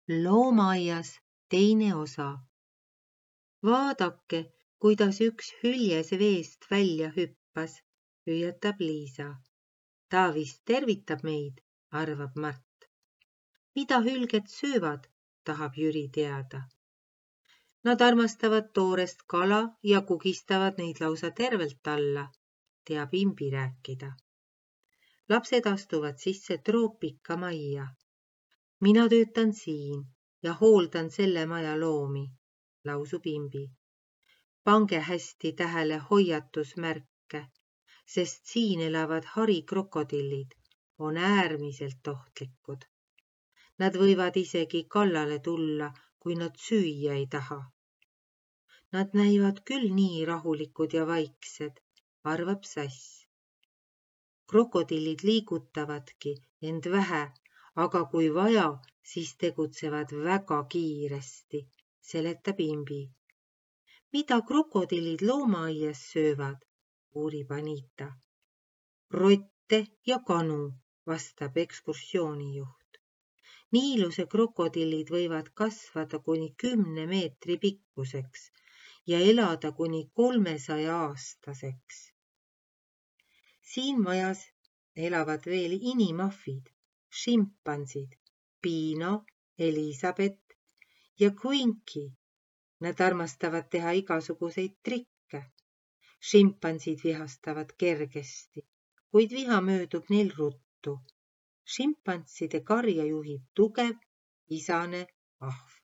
Loomaaias teine osa. Vaadake, kuidas üks hüljes veest välja hüppas, hüüatab Liisa. Ta vist tervitab meid, arvab Mart. Mida hülged söövad, tahab Jüri teada. Nad armastavad toorest kala ja kugistavad neid lausa tervelt alla, teab Imbi rääkida. Lapsed astuvad sisse troopikamajja. Mina töötan siin ja hooldan selle maja loomi, lausub Imbi. Pange hästi tähele hoiatusmärke, sest siin elavad harikrokodillid on äärmiselt ohtlikud. Nad võivad isegi kallale tulla, kui nad süüa ei taha. Nad näivad küll nii rahulikud ja vaiksed, arvab Sass. Krokodillid liigutavadki end vähe, aga kui vaja, siis tegutsevad väga kiiresti, seletab Imbi. Mida krokodillid loomaaias söövad, uurib Anita. Rotte ja kanu, vastab ekskursioonijuht. Niiluse krokodillid võivad kasvada kuni 10 meetri pikkuseks ja elada kuni 300 aastaseks. Siin majas elavad veel inimahvid, šimpansid, Piino, Elisabeth ja Quinky. Nad armastavad teha igasuguseid trikke. Šimpansid vihastavad kergesti, kuid viha möödub neil ruttu. Šimpanside karja juhib tugev, isane ahv.